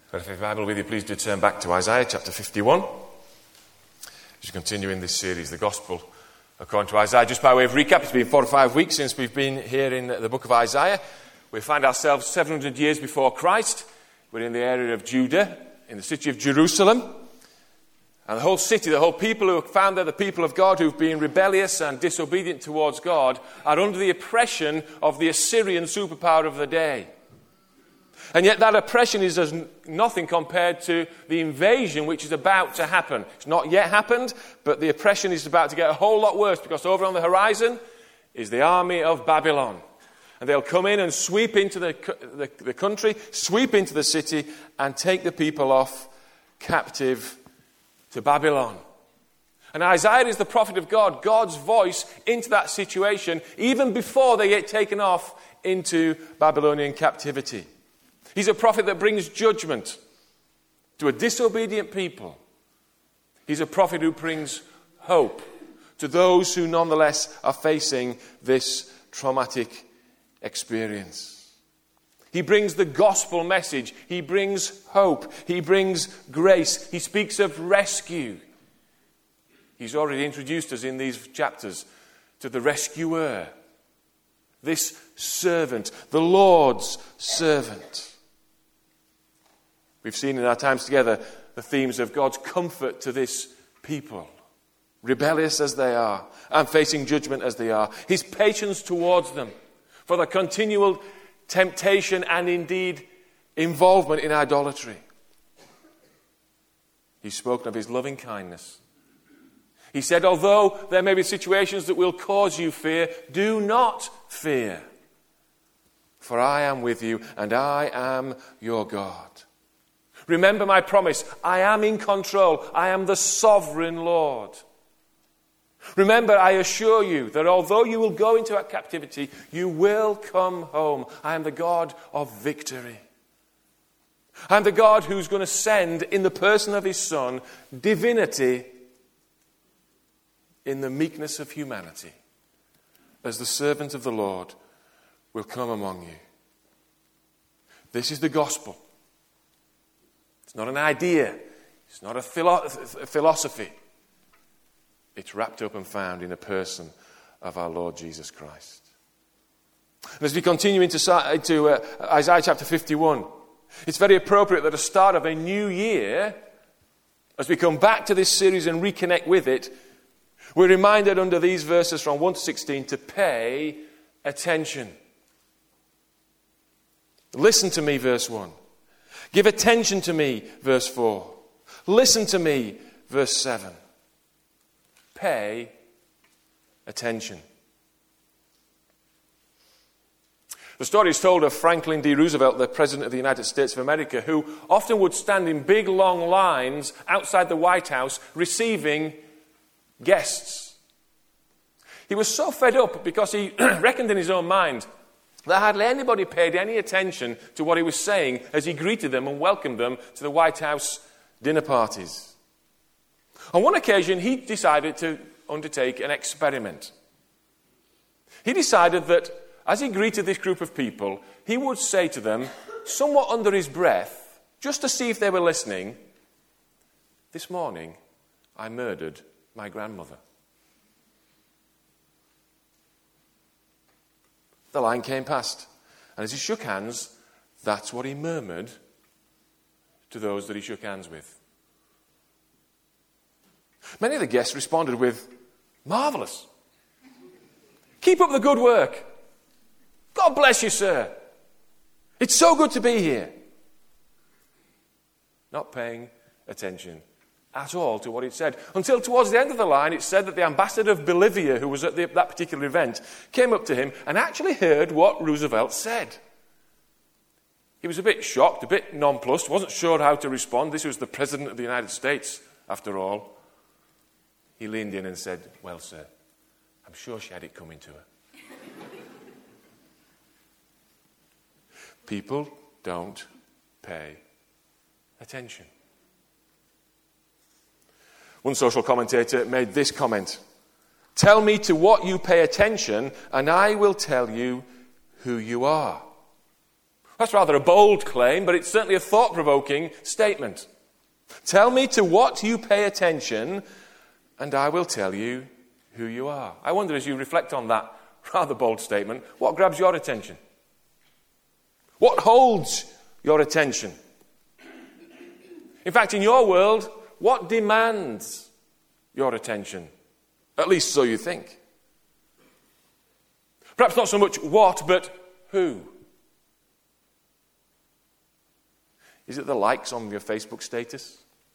So if you have your Bible with you, please do turn back to Isaiah chapter 51. As you continue in this series, the Gospel according to Isaiah. Just by way of recap, it's been 4 or 5 weeks since we've been here in the book of Isaiah. We find ourselves 700 years before Christ. We're in the area of Judah, in the city of Jerusalem. And the whole city, the whole people who are found there, the people of God who've been rebellious and disobedient towards God, are under the oppression of the Assyrian superpower of the day. And yet that oppression is as nothing compared to the invasion which is about to happen. It's not yet happened, but the oppression is about to get a whole lot worse, because over on the horizon is the army of Babylon. And they'll come in and sweep into the country, sweep into the city, and take the people off captive to Babylon. And Isaiah is the prophet of God, God's voice into that situation, even before they get taken off into Babylonian captivity. He's a prophet that brings judgment to a disobedient people. He's a prophet who brings hope to those who nonetheless are facing this traumatic experience. He brings the gospel message. He brings hope. He brings grace. He speaks of rescue. He's already introduced us in these chapters to the rescuer, this servant, the Lord's servant. We've seen in our times together the themes of God's comfort to this people, rebellious as they are and facing judgment as they are. His patience towards them for the continual temptation and indeed involvement in idolatry. He's spoken of his loving kindness. He said, although there may be situations that will cause you fear, do not fear. For I am with you and I am your God. Remember my promise. I am in control. I am the sovereign Lord. Remember, I assure you that although you will go into captivity, you will come home. I am the God of victory. I am the God who's going to send in the person of his Son divinity in the meekness of humanity. As the servant of the Lord will come among you. This is the gospel. It's not an idea. It's not a philosophy. It's wrapped up and found in the person of our Lord Jesus Christ. And as we continue into Isaiah chapter 51, it's very appropriate that at the start of a new year, as we come back to this series and reconnect with it, we're reminded under these verses from 1 to 16 to pay attention. Listen to me, verse 1. Give attention to me, verse 4. Listen to me, verse 7. Pay attention. The story is told of Franklin D. Roosevelt, the President of the United States of America, who often would stand in big, long lines outside the White House receiving guests. He was so fed up because he reckoned in his own mind that hardly anybody paid any attention to what he was saying as he greeted them and welcomed them to the White House dinner parties. On one occasion, he decided to undertake an experiment. He decided that as he greeted this group of people, he would say to them, somewhat under his breath, just to see if they were listening, "This morning, I murdered my grandmother." The line came past, and as he shook hands, that's what he murmured to those that he shook hands with. Many of the guests responded with, "Marvelous. Keep up the good work. God bless you, sir. It's so good to be here." Not paying attention at all to what it said. Until towards the end of the line, it said that the ambassador of Bolivia, who was at that particular event, came up to him and actually heard what Roosevelt said. He was a bit shocked, a bit nonplussed, wasn't sure how to respond. This was the President of the United States, after all. He leaned in and said, "Well, sir, I'm sure she had it coming to her." People don't pay attention. One social commentator made this comment: "Tell me to what you pay attention, and I will tell you who you are." That's rather a bold claim, but it's certainly a thought-provoking statement. Tell me to what you pay attention, and I will tell you who you are. I wonder, as you reflect on that rather bold statement, what grabs your attention? What holds your attention? In fact, in your world, what demands your attention? At least so you think. Perhaps not so much what, but who. Is it the likes on your Facebook status?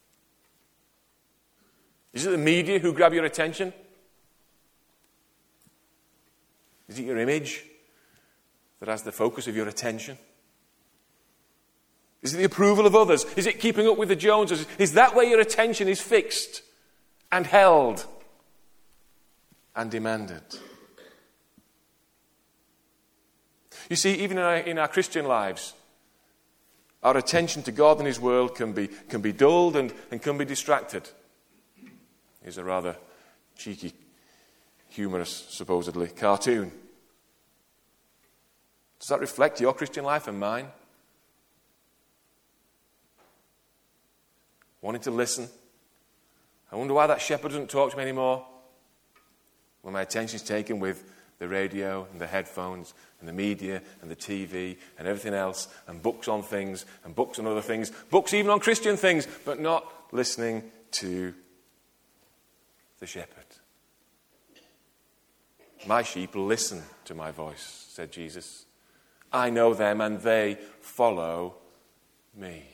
Is it the media who grab your attention? Is it your image that has the focus of your attention? Is it the approval of others? Is it keeping up with the Joneses? Is that where your attention is fixed and held and demanded? You see, even in our Christian lives, our attention to God and His world can be dulled and can be distracted. Here's a rather cheeky, humorous, supposedly, cartoon. Does that reflect your Christian life and mine? Wanting to listen. I wonder why that shepherd doesn't talk to me anymore. When my attention is taken with the radio and the headphones and the media and the TV and everything else, and books on things and books on other things, books even on Christian things, but not listening to the shepherd. My sheep listen to my voice, said Jesus. I know them and they follow me.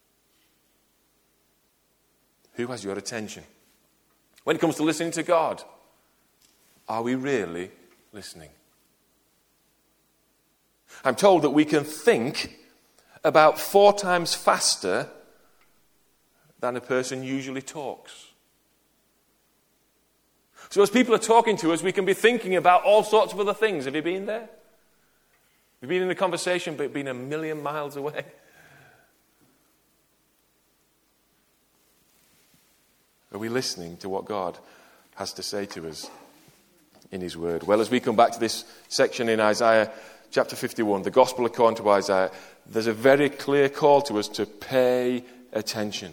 Who has your attention? When it comes to listening to God, are we really listening? I'm told that we can think about 4 times faster than a person usually talks. So as people are talking to us, we can be thinking about all sorts of other things. Have you been there? Have you been in a conversation but been a million miles away? Are we listening to what God has to say to us in His Word? Well, as we come back to this section in Isaiah chapter 51, the Gospel according to Isaiah, there's a very clear call to us to pay attention.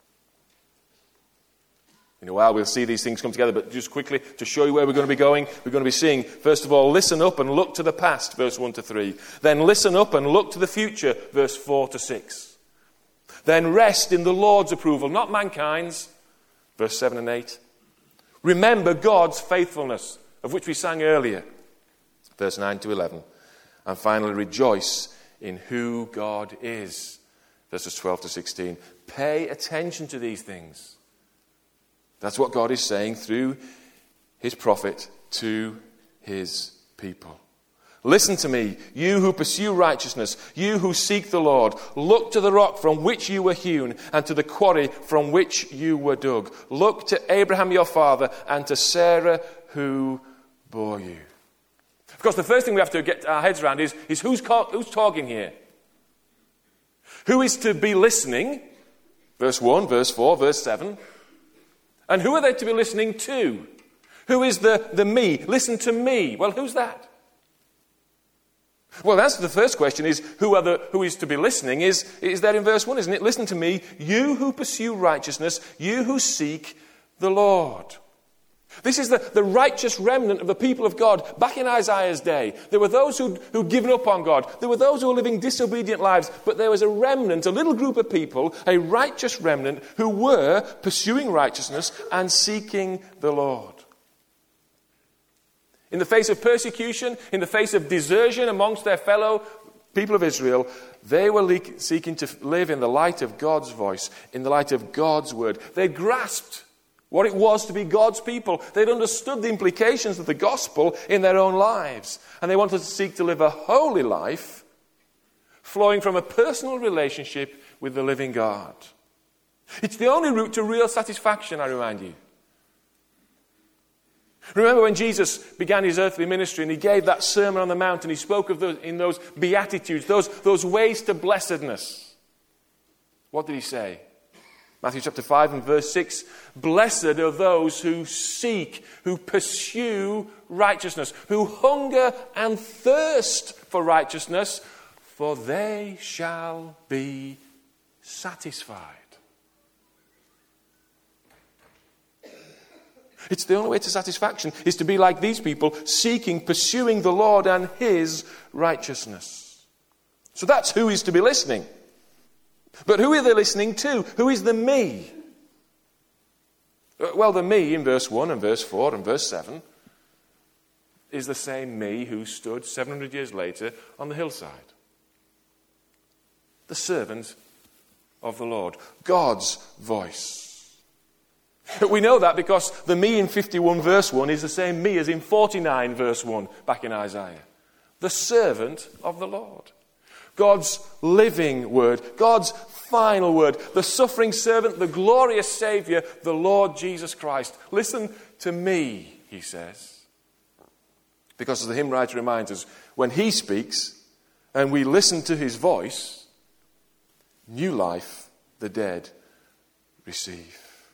In a while we'll see these things come together, but just quickly to show you where we're going to be going, we're going to be seeing, first of all, listen up and look to the past, verse 1 to 3. Then listen up and look to the future, verse 4 to 6. Then rest in the Lord's approval, not mankind's, verse 7 and 8. Remember God's faithfulness, of which we sang earlier, verse 9 to 11. And finally, rejoice in who God is, verses 12 to 16. Pay attention to these things. That's what God is saying through His prophet to His people. Listen to me, you who pursue righteousness, you who seek the Lord. Look to the rock from which you were hewn, and to the quarry from which you were dug. Look to Abraham your father, and to Sarah who bore you. Of course, the first thing we have to get our heads around is who's talking here? Who is to be listening? Verse 1, verse 4, verse 7. And who are they to be listening to? Who is the me? Listen to me. Well, who's that? Well, the answer to the first question is who is to be listening is there in verse 1, isn't it? Listen to me, you who pursue righteousness, you who seek the Lord. This is the righteous remnant of the people of God back in Isaiah's day. There were those who'd given up on God. There were those who were living disobedient lives. But there was a remnant, a little group of people, a righteous remnant, who were pursuing righteousness and seeking the Lord. In the face of persecution, in the face of desertion amongst their fellow people of Israel, they were seeking to live in the light of God's voice, in the light of God's word. They grasped what it was to be God's people. They'd understood the implications of the gospel in their own lives. And they wanted to seek to live a holy life flowing from a personal relationship with the living God. It's the only route to real satisfaction, I remind you. Remember when Jesus began his earthly ministry and he gave that Sermon on the Mount and he spoke of those Beatitudes, those ways to blessedness. What did he say? Matthew chapter 5 and verse 6, blessed are those who seek, who pursue righteousness, who hunger and thirst for righteousness, for they shall be satisfied. It's the only way to satisfaction is to be like these people, seeking, pursuing the Lord and his righteousness. So that's who is to be listening. But who are they listening to? Who is the me? Well, the me in verse 1 and verse 4 and verse 7 is the same me who stood 700 years later on the hillside. The servant of the Lord. God's voice. We know that because the me in 51 verse 1 is the same me as in 49 verse 1 back in Isaiah. The servant of the Lord. God's living word. God's final word. The suffering servant, the glorious Saviour, the Lord Jesus Christ. Listen to me, he says. Because as the hymn writer reminds us, when he speaks and we listen to his voice, new life the dead receive.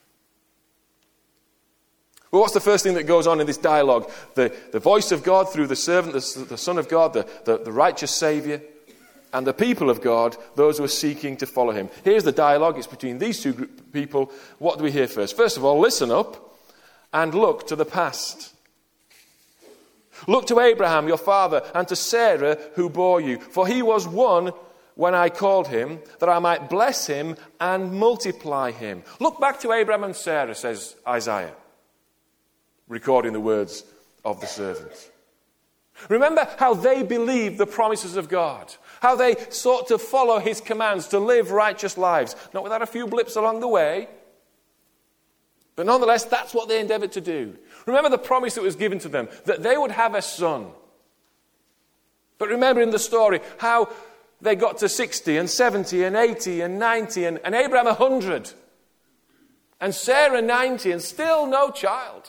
Well, what's the first thing that goes on in this dialogue? The voice of God through the servant, the Son of God, the righteous Saviour, and the people of God, those who are seeking to follow him. Here's the dialogue. It's between these two people. What do we hear first? First of all, listen up and look to the past. Look to Abraham, your father, and to Sarah, who bore you. For he was one when I called him, that I might bless him and multiply him. Look back to Abraham and Sarah, says Isaiah, recording the words of the servant. Remember how they believed the promises of God, how they sought to follow his commands, to live righteous lives, not without a few blips along the way, but nonetheless, that's what they endeavored to do. Remember the promise that was given to them, that they would have a son. But remember in the story how they got to 60 and 70 and 80 and 90 and Abraham 100 and Sarah 90 and still no child.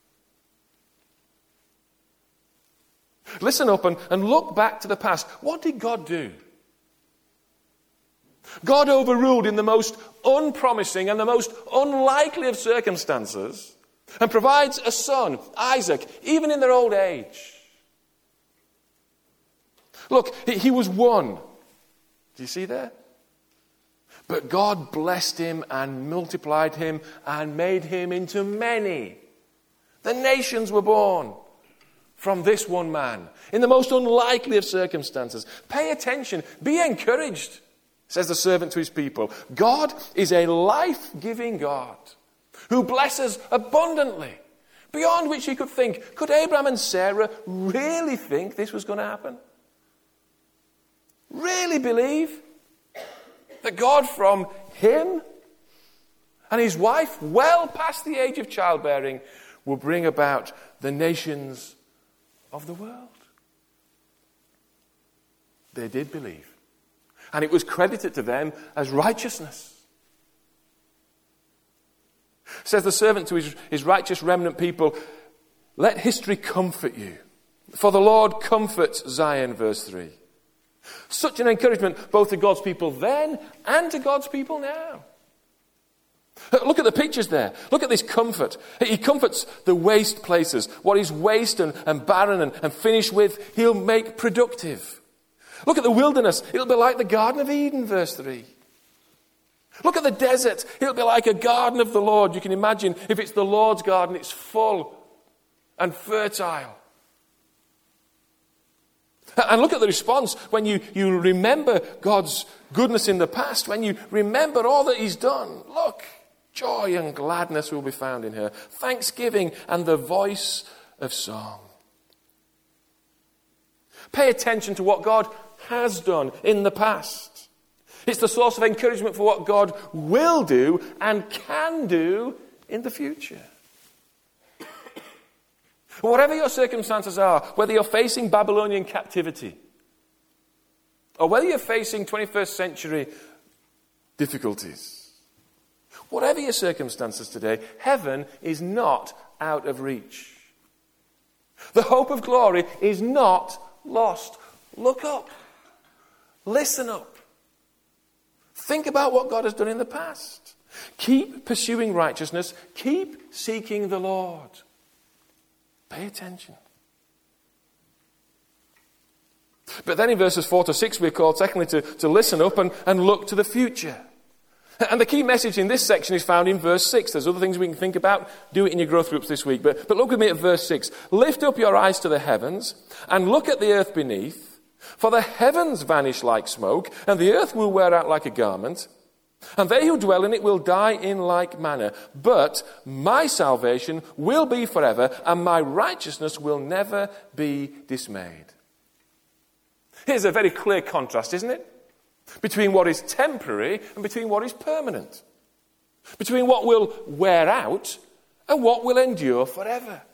Listen up and look back to the past. What did God do? God overruled in the most unpromising and the most unlikely of circumstances and provides a son, Isaac, even in their old age. Look, he was one. Do you see there? But God blessed him and multiplied him and made him into many. The nations were born from this one man in the most unlikely of circumstances. Pay attention. Be encouraged, says the servant to his people. God is a life-giving God who blesses abundantly, beyond which he could think. Could Abraham and Sarah really think this was going to happen? Really believe that God from him and his wife, well past the age of childbearing, will bring about the nations of the world? They did believe. And it was credited to them as righteousness. Says the servant to his righteous remnant people, let history comfort you. For the Lord comforts Zion, verse 3. Such an encouragement both to God's people then and to God's people now. Look at the pictures there. Look at this comfort. He comforts the waste places. What is waste and barren and finished with, he'll make productive. Look at the wilderness. It'll be like the Garden of Eden, verse 3. Look at the desert. It'll be like a garden of the Lord. You can imagine if it's the Lord's garden, it's full and fertile. And look at the response when you remember God's goodness in the past, when you remember all that he's done. Look, joy and gladness will be found in her, thanksgiving and the voice of song. Pay attention to what God has done in the past. It's the source of encouragement for what God will do and can do in the future. Whatever your circumstances are, whether you're facing Babylonian captivity or whether you're facing 21st century difficulties, whatever your circumstances today, heaven is not out of reach. The hope of glory is not lost. Look up. Listen up. Think about what God has done in the past. Keep pursuing righteousness. Keep seeking the Lord. Pay attention. But then in verses 4 to 6, we're called, secondly, to listen up and look to the future. And the key message in this section is found in verse 6. There's other things we can think about. Do it in your growth groups this week. But look with me at verse 6. Lift up your eyes to the heavens and look at the earth beneath. For the heavens vanish like smoke, and the earth will wear out like a garment. And they who dwell in it will die in like manner. But my salvation will be forever, and my righteousness will never be dismayed. Here's a very clear contrast, isn't it? Between what is temporary and between what is permanent. Between what will wear out and what will endure forever.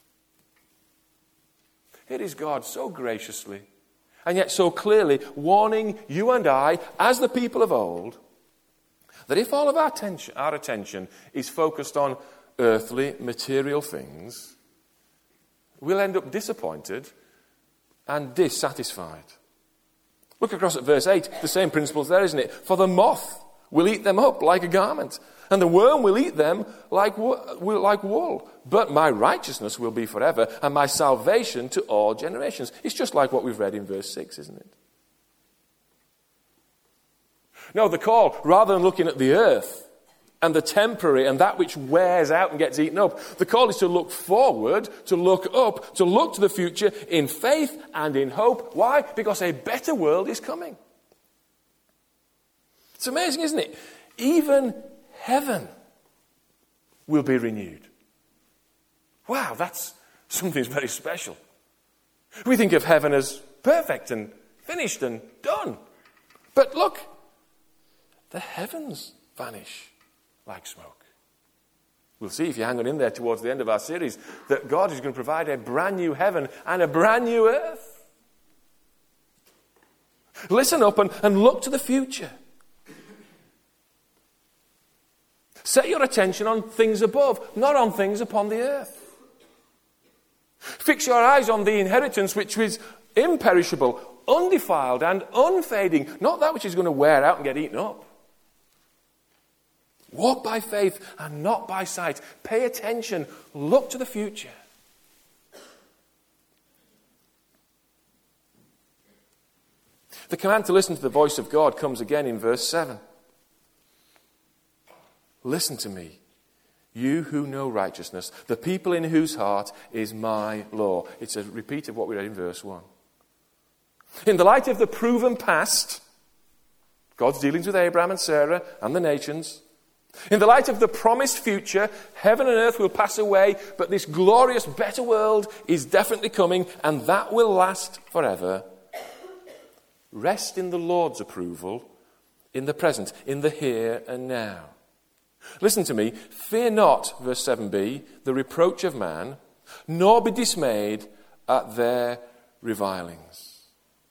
Here is God so graciously and yet so clearly warning you and I, as the people of old, that if all of our attention is focused on earthly, material things, we'll end up disappointed and dissatisfied. Look across at verse 8. The same principle's there, isn't it? For the moth will eat them up like a garment, and the worm will eat them like wool. But my righteousness will be forever, and my salvation to all generations. It's just like what we've read in verse 6, isn't it? No, the call, rather than looking at the earth and the temporary and that which wears out and gets eaten up, the call is to look forward, to look up, to look to the future in faith and in hope. Why? Because a better world is coming. It's amazing, isn't it? Even heaven will be renewed. Wow, that's something very special. We think of heaven as perfect and finished and done. But look, the heavens vanish like smoke. We'll see, if you hang on in there towards the end of our series, that God is going to provide a brand new heaven and a brand new earth. Listen up and look to the future. Set your attention on things above, not on things upon the earth. Fix your eyes on the inheritance which is imperishable, undefiled and unfading, not that which is going to wear out and get eaten up. Walk by faith and not by sight. Pay attention. Look to the future. The command to listen to the voice of God comes again in verse 7. Listen to me, you who know righteousness, the people in whose heart is my law. It's a repeat of what we read in verse 1. In the light of the proven past, God's dealings with Abraham and Sarah and the nations. In the light of the promised future, heaven and earth will pass away, but this glorious, better world is definitely coming, and that will last forever. Rest in the Lord's approval, in the present, in the here and now. Listen to me. Fear not, verse 7b, the reproach of man, nor be dismayed at their revilings.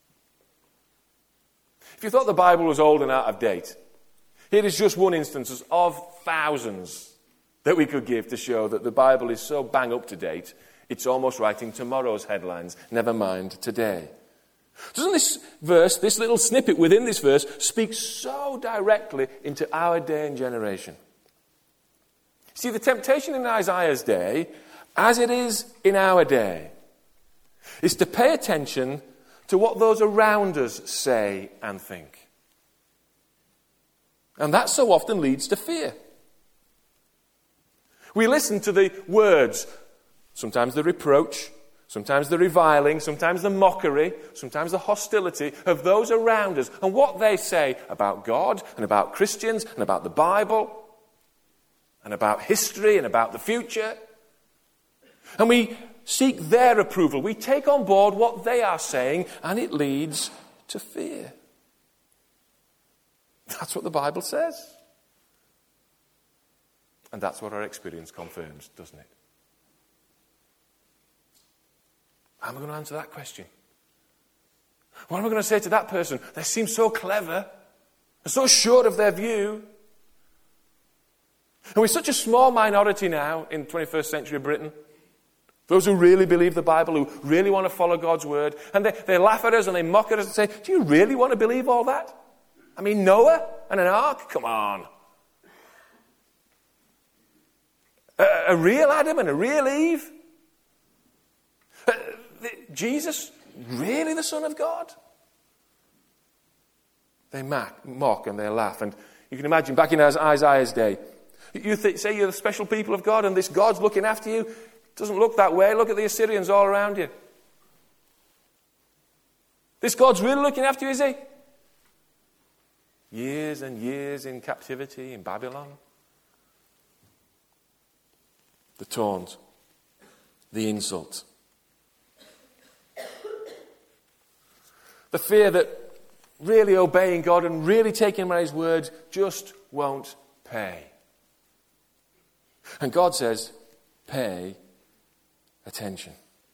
If you thought the Bible was old and out of date, here is just one instance of thousands that we could give to show that the Bible is so bang up to date, it's almost writing tomorrow's headlines, never mind today. Doesn't this verse, this little snippet within this verse, speak so directly into our day and generation? See, the temptation in Isaiah's day, as it is in our day, is to pay attention to what those around us say and think. And that so often leads to fear. We listen to the words, sometimes the reproach, sometimes the reviling, sometimes the mockery, sometimes the hostility of those around us and what they say about God and about Christians and about the Bible and about history and about the future. And we seek their approval. We take on board what they are saying, and it leads to fear. That's what the Bible says. And that's what our experience confirms, doesn't it? How am I going to answer that question? What am I going to say to that person? They seem so clever and so sure of their view. And we're such a small minority now in 21st century Britain. Those who really believe the Bible, who really want to follow God's word. And they laugh at us and they mock at us and say, do you really want to believe all that? I mean, Noah and an ark? Come on. A real Adam and a real Eve? Jesus really the Son of God? They mock and they laugh. And you can imagine back in Isaiah's day, you say you're the special people of God and this God's looking after you. It doesn't look that way. Look at the Assyrians all around you. This God's really looking after you, is he? Years and years in captivity in Babylon. The taunt, the insult. The fear that really obeying God and really taking him at his word just won't pay. And God says, pay attention.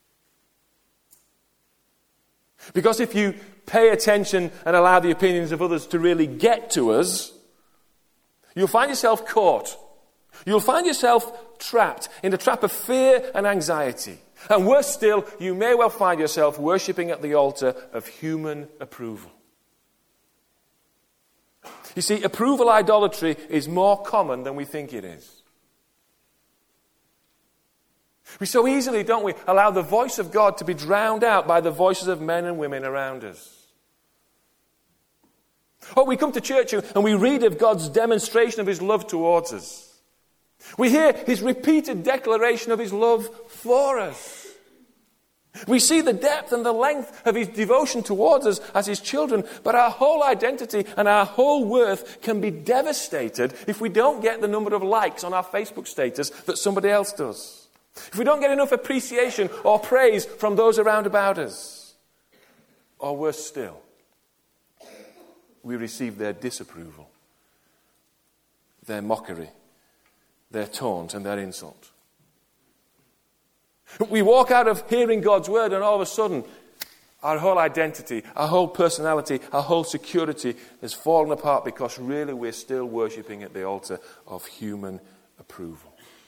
Because if you pay attention and allow the opinions of others to really get to us, you'll find yourself caught. You'll find yourself trapped in the trap of fear and anxiety. And worse still, you may well find yourself worshipping at the altar of human approval. You see, approval idolatry is more common than we think it is. We so easily, don't we, allow the voice of God to be drowned out by the voices of men and women around us. Or we come to church and we read of God's demonstration of his love towards us. We hear his repeated declaration of his love for us. We see the depth and the length of his devotion towards us as his children, but our whole identity and our whole worth can be devastated if we don't get the number of likes on our Facebook status that somebody else does. If we don't get enough appreciation or praise from those around about us. Or worse still, we receive their disapproval, their mockery, their taunt and their insult. We walk out of hearing God's word and all of a sudden our whole identity, our whole personality, our whole security has fallen apart because really we're still worshipping at the altar of human approval.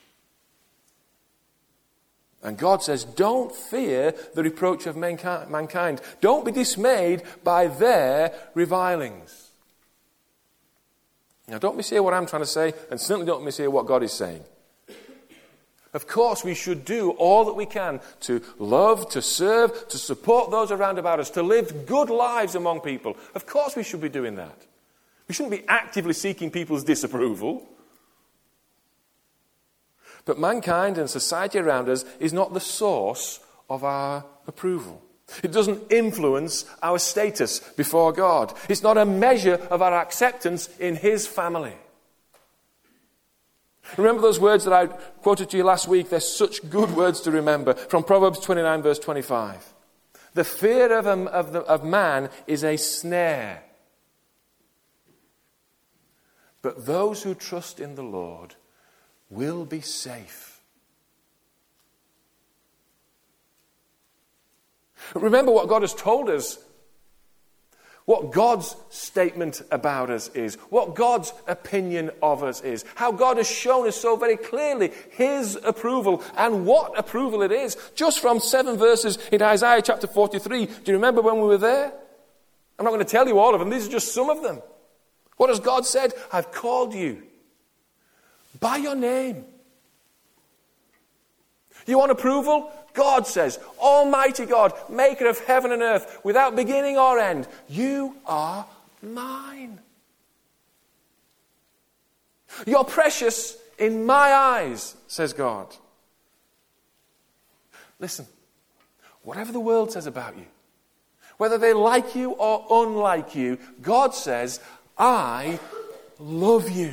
And God says, don't fear the reproach of mankind. Don't be dismayed by their revilings. Now, don't mishear what I'm trying to say, and certainly don't mishear what God is saying. Of course, we should do all that we can to love, to serve, to support those around about us, to live good lives among people. Of course, we should be doing that. We shouldn't be actively seeking people's disapproval. But mankind and society around us is not the source of our approval. It doesn't influence our status before God. It's not a measure of our acceptance in his family. Remember those words that I quoted to you last week? They're such good words to remember. From Proverbs 29, verse 25. The fear of man is a snare. But those who trust in the Lord will be safe. Remember what God has told us. What God's statement about us is. What God's opinion of us is. How God has shown us so very clearly his approval and what approval it is. Just from 7 verses in Isaiah chapter 43. Do you remember when we were there? I'm not going to tell you all of them. These are just some of them. What has God said? I've called you by your name. You want approval? God says, Almighty God, maker of heaven and earth, without beginning or end, you are mine. You're precious in my eyes, says God. Listen, whatever the world says about you, whether they like you or unlike you, God says, I love you.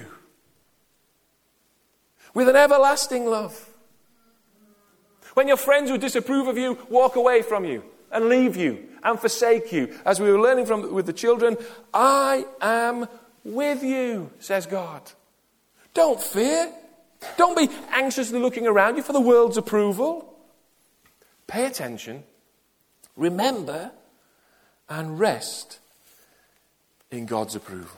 With an everlasting love. When your friends who disapprove of you walk away from you and leave you and forsake you, as we were learning with the children, I am with you, says God. Don't fear. Don't be anxiously looking around you for the world's approval. Pay attention, remember, and rest in God's approval.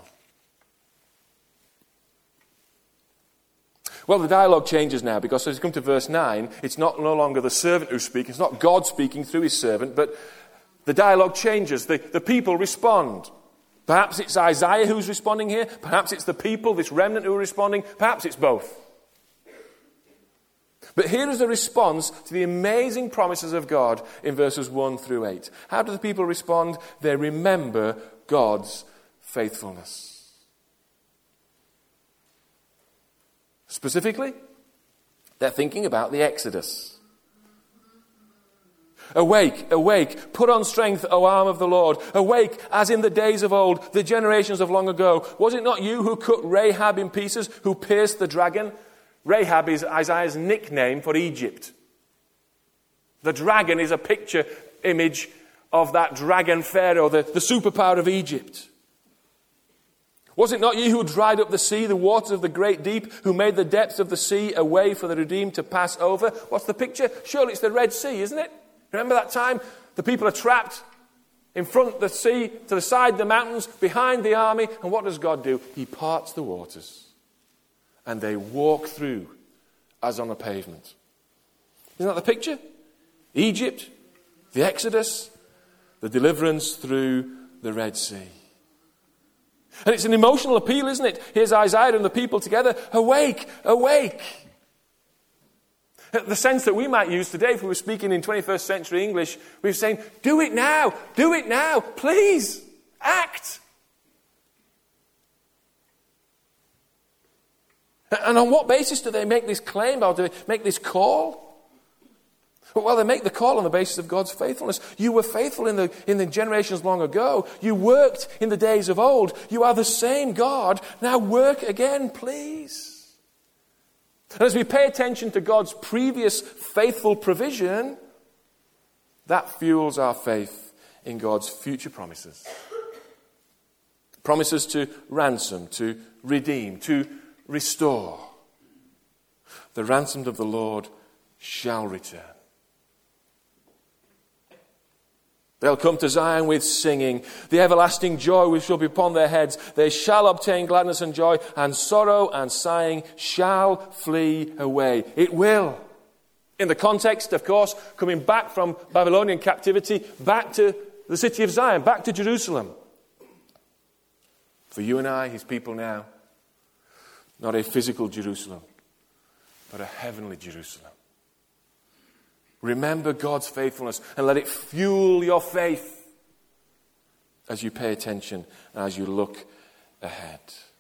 Well, the dialogue changes now because as you come to verse 9, it's no longer the servant who's speaking. It's not God speaking through his servant, but the dialogue changes. The people respond. Perhaps it's Isaiah who's responding here. Perhaps it's the people, this remnant who are responding. Perhaps it's both. But here is a response to the amazing promises of God in verses 1 through 8. How do the people respond? They remember God's faithfulness. Specifically, they're thinking about the Exodus. Awake, awake, put on strength, O arm of the Lord. Awake, as in the days of old, the generations of long ago. Was it not you who cut Rahab in pieces, who pierced the dragon? Rahab is Isaiah's nickname for Egypt. The dragon is a picture image of that dragon Pharaoh, the superpower of Egypt. Was it not you who dried up the sea, the waters of the great deep, who made the depths of the sea a way for the redeemed to pass over? What's the picture? Surely it's the Red Sea, isn't it? Remember that time? The people are trapped in front of the sea, to the side of the mountains, behind the army. And what does God do? He parts the waters. And they walk through as on a pavement. Isn't that the picture? Egypt, the Exodus, the deliverance through the Red Sea. And it's an emotional appeal, isn't it? Here's Isaiah and the people together. Awake, awake. The sense that we might use today if we were speaking in 21st century English, we were saying, do it now, please, act. And on what basis do they make this claim or do they make this call? Well, they make the call on the basis of God's faithfulness. You were faithful in the generations long ago. You worked in the days of old. You are the same God. Now work again, please. And as we pay attention to God's previous faithful provision, that fuels our faith in God's future promises. Promises to ransom, to redeem, to restore. The ransomed of the Lord shall return. They'll come to Zion with singing. The everlasting joy which shall be upon their heads. They shall obtain gladness and joy, and sorrow and sighing shall flee away. It will. In the context, of course, coming back from Babylonian captivity, back to the city of Zion, back to Jerusalem. For you and I, his people now, not a physical Jerusalem, but a heavenly Jerusalem. Remember God's faithfulness and let it fuel your faith as you pay attention and as you look ahead.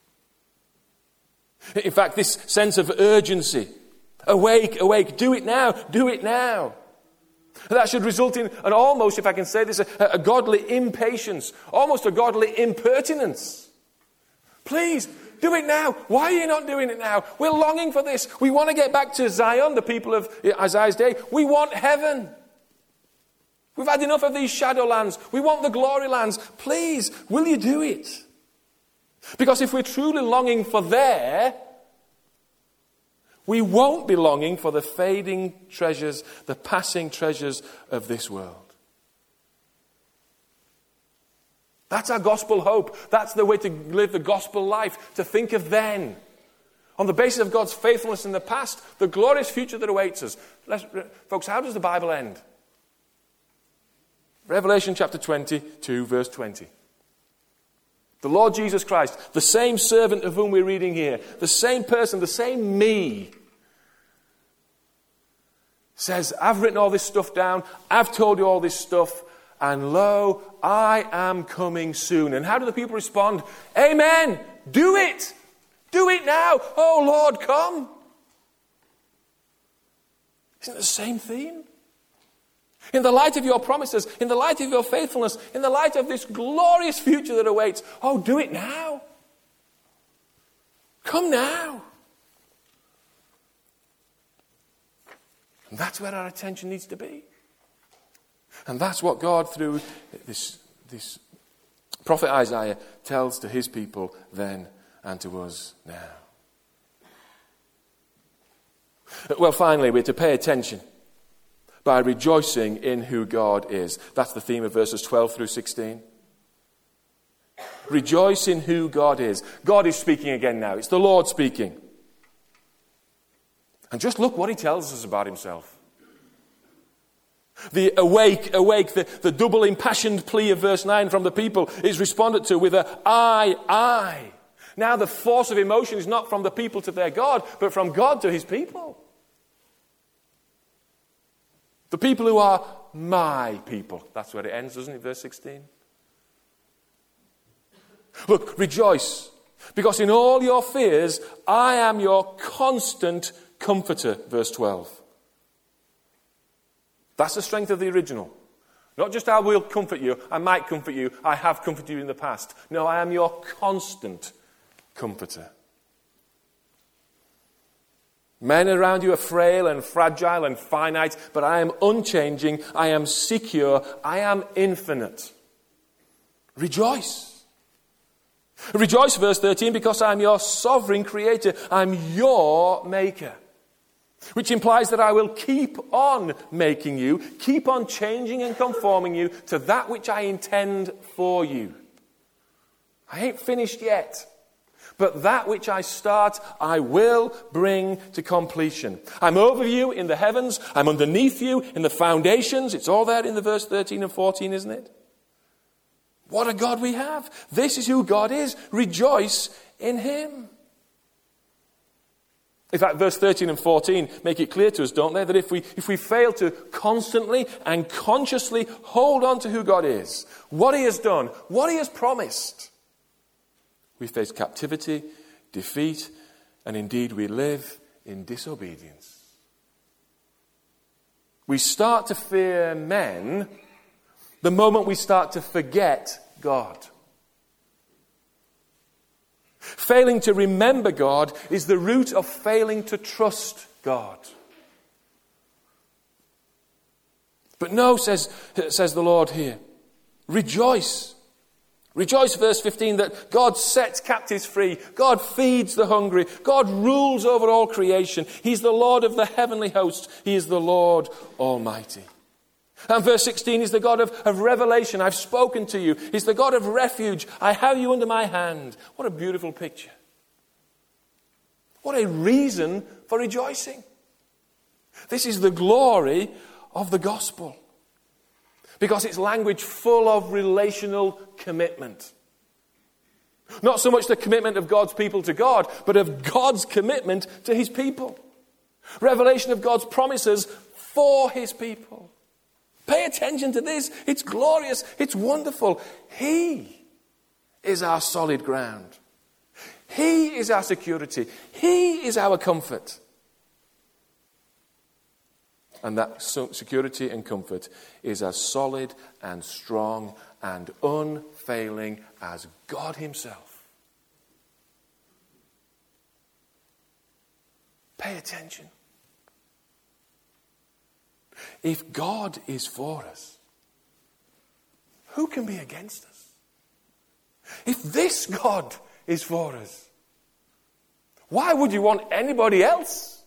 In fact, this sense of urgency, awake, awake, do it now, do it now. That should result in an almost, if I can say this, a godly impatience, almost a godly impertinence. Please, do it now. Why are you not doing it now? We're longing for this. We want to get back to Zion, the people of Isaiah's day. We want heaven. We've had enough of these shadow lands. We want the glory lands. Please, will you do it? Because if we're truly longing for there, we won't be longing for the fading treasures, the passing treasures of this world. That's our gospel hope. That's the way to live the gospel life, to think of then. On the basis of God's faithfulness in the past, the glorious future that awaits us. Folks, how does the Bible end? Revelation chapter 22, verse 20. The Lord Jesus Christ, the same servant of whom we're reading here, the same person, the same me, says, I've written all this stuff down, I've told you all this stuff, and lo, I am coming soon. And how do the people respond? Amen. Do it. Do it now. Oh, Lord, come. Isn't it the same theme? In the light of your promises, in the light of your faithfulness, in the light of this glorious future that awaits, oh, do it now. Come now. And that's where our attention needs to be. And that's what God, through this prophet Isaiah, tells to his people then and to us now. Well, finally, we're to pay attention by rejoicing in who God is. That's the theme of verses 12 through 16. Rejoice in who God is. God is speaking again now. It's the Lord speaking. And just look what he tells us about himself. The awake, awake, the double impassioned plea of verse 9 from the people is responded to with a I. Now the force of emotion is not from the people to their God, but from God to his people. The people who are my people. That's where it ends, doesn't it, verse 16? Look, rejoice, because in all your fears, I am your constant comforter, verse 12. That's the strength of the original. Not just I will comfort you, I might comfort you, I have comforted you in the past. No, I am your constant comforter. Men around you are frail and fragile and finite, but I am unchanging, I am secure, I am infinite. Rejoice. Rejoice, verse 13, because I am your sovereign creator, I'm your maker. Which implies that I will keep on making you, keep on changing and conforming you to that which I intend for you. I ain't finished yet. But that which I start, I will bring to completion. I'm over you in the heavens. I'm underneath you in the foundations. It's all there in the verse 13 and 14, isn't it? What a God we have. This is who God is. Rejoice in him. In fact, verse 13 and 14 make it clear to us, don't they, that if we fail to constantly and consciously hold on to who God is, what he has done, what he has promised, we face captivity, defeat, and indeed we live in disobedience. We start to fear men the moment we start to forget God. Failing to remember God is the root of failing to trust God. But no, says the Lord here, rejoice. Rejoice, verse 15, that God sets captives free. God feeds the hungry. God rules over all creation. He's the Lord of the heavenly hosts. He is the Lord Almighty. And verse 16 is the God of revelation. I've spoken to you. He's the God of refuge. I have you under my hand. What a beautiful picture. What a reason for rejoicing. This is the glory of the gospel. Because it's language full of relational commitment. Not so much the commitment of God's people to God, but of God's commitment to his people. Revelation of God's promises for his people. Pay attention to this. It's glorious. It's wonderful. He is our solid ground. He is our security. He is our comfort. And that security and comfort is as solid and strong and unfailing as God himself. Pay attention. If God is for us, who can be against us? If this God is for us, why would you want anybody else?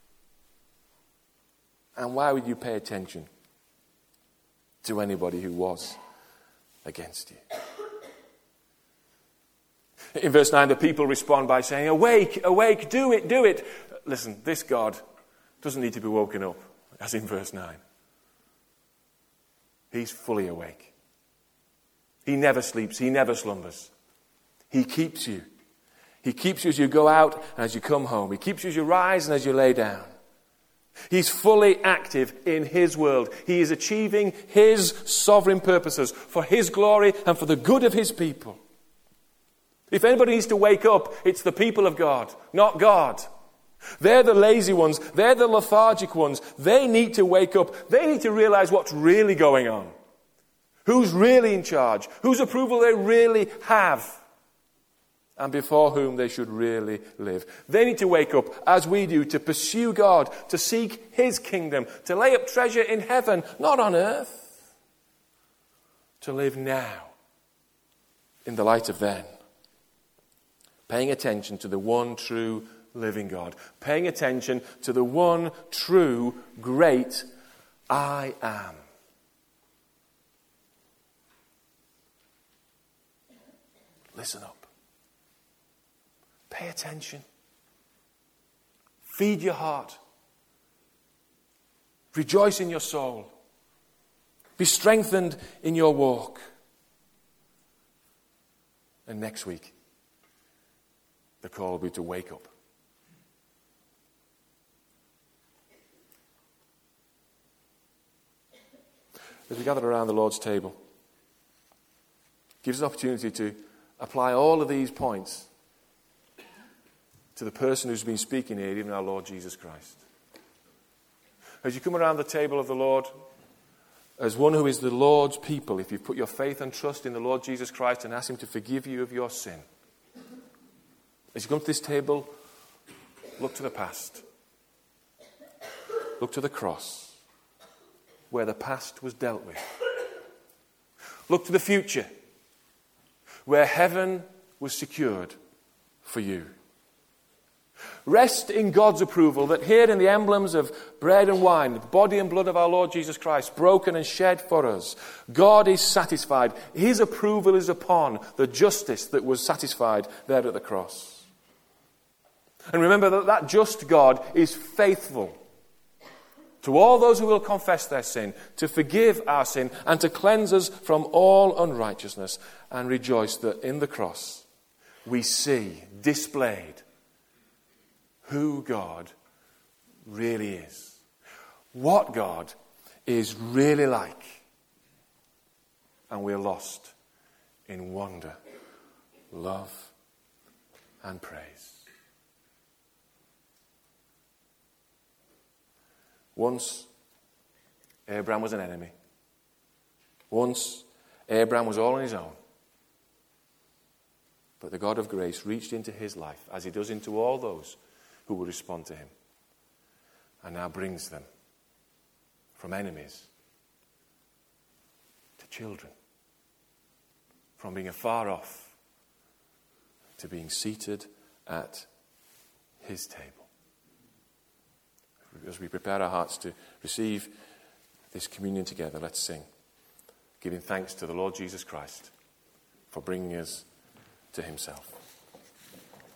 And why would you pay attention to anybody who was against you? In verse 9, the people respond by saying, awake, awake, do it, do it. Listen, this God doesn't need to be woken up, as in verse 9. He's fully awake. He never sleeps. He never slumbers. He keeps you. He keeps you as you go out and as you come home. He keeps you as you rise and as you lay down. He's fully active in his world. He is achieving his sovereign purposes for his glory and for the good of his people. If anybody needs to wake up, it's the people of God, not God. They're the lazy ones. They're the lethargic ones. They need to wake up. They need to realize what's really going on. Who's really in charge? Whose approval they really have. And before whom they should really live. They need to wake up, as we do, to pursue God, to seek his kingdom, to lay up treasure in heaven, not on earth. To live now in the light of then. Paying attention to the one true living God. Paying attention to the one true great I am. Listen up. Pay attention. Feed your heart. Rejoice in your soul. Be strengthened in your walk. And next week, the call will be to wake up. as we gather around the Lord's table, gives us an opportunity to apply all of these points to the person who's been speaking here, even our Lord Jesus Christ. As you come around the table of the Lord, as one who is the Lord's people, if you've put your faith and trust in the Lord Jesus Christ and ask him to forgive you of your sin, as you come to this table, look to the past. Look to the cross, where the past was dealt with. Look to the future, where heaven was secured for you. Rest in God's approval that here in the emblems of bread and wine, the body and blood of our Lord Jesus Christ, broken and shed for us, God is satisfied. His approval is upon the justice that was satisfied there at the cross. And remember that just God is faithful to all those who will confess their sin, to forgive our sin, and to cleanse us from all unrighteousness. And rejoice that in the cross we see displayed who God really is. What God is really like. And we're lost in wonder, love, and praise. Once, Abraham was an enemy. Once, Abraham was all on his own. But the God of grace reached into his life, as he does into all those who will respond to him, and now brings them from enemies to children, from being afar off to being seated at his table. As we prepare our hearts to receive this communion together, let's sing, giving thanks to the Lord Jesus Christ for bringing us to himself.